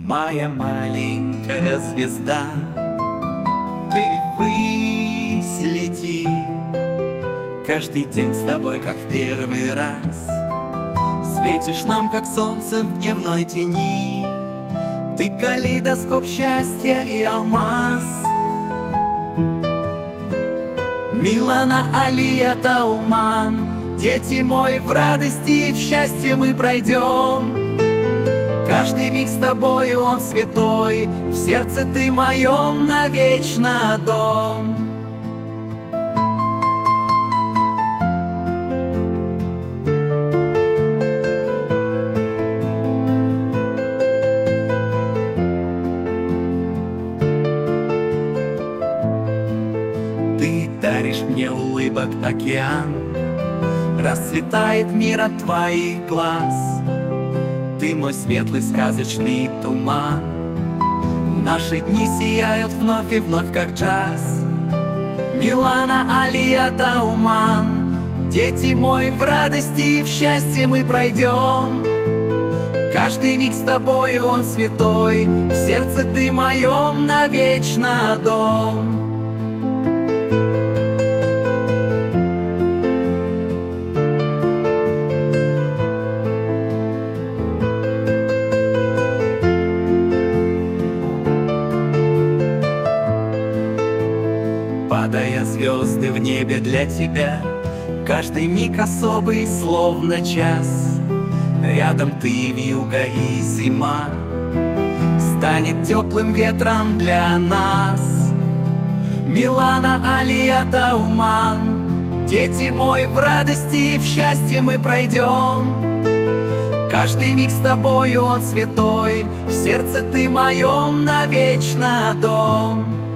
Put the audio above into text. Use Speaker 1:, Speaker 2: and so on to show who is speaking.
Speaker 1: Моя маленькая звезда, ты ввысь лети. Каждый день с тобой, как в первый раз, светишь нам, как солнце в дневной тени. Ты калейдоскоп счастья и алмаз. Милана, Алия, Тауман, дети мой, в радости и в счастье мы пройдем. Каждый миг с тобою он святой, в сердце ты моем навечно дом. Ты даришь мне улыбок океан, расцветает мир от твоих глаз. Ты мой светлый сказочный туман, наши дни сияют вновь и вновь, как джаз. Милана, Алия, Тауман, дети мой, в радости и в счастье мы пройдем. Каждый миг с тобою он святой, в сердце ты моем навечно дом. Падая звезды в небе для тебя, каждый миг особый, словно час. Рядом ты, вьюга и зима, станет теплым ветром для нас. Милана, Алия, Тауман, дети мой, в радости и в счастье мы пройдем. Каждый миг с тобою он святой, в сердце ты моем навечно дом.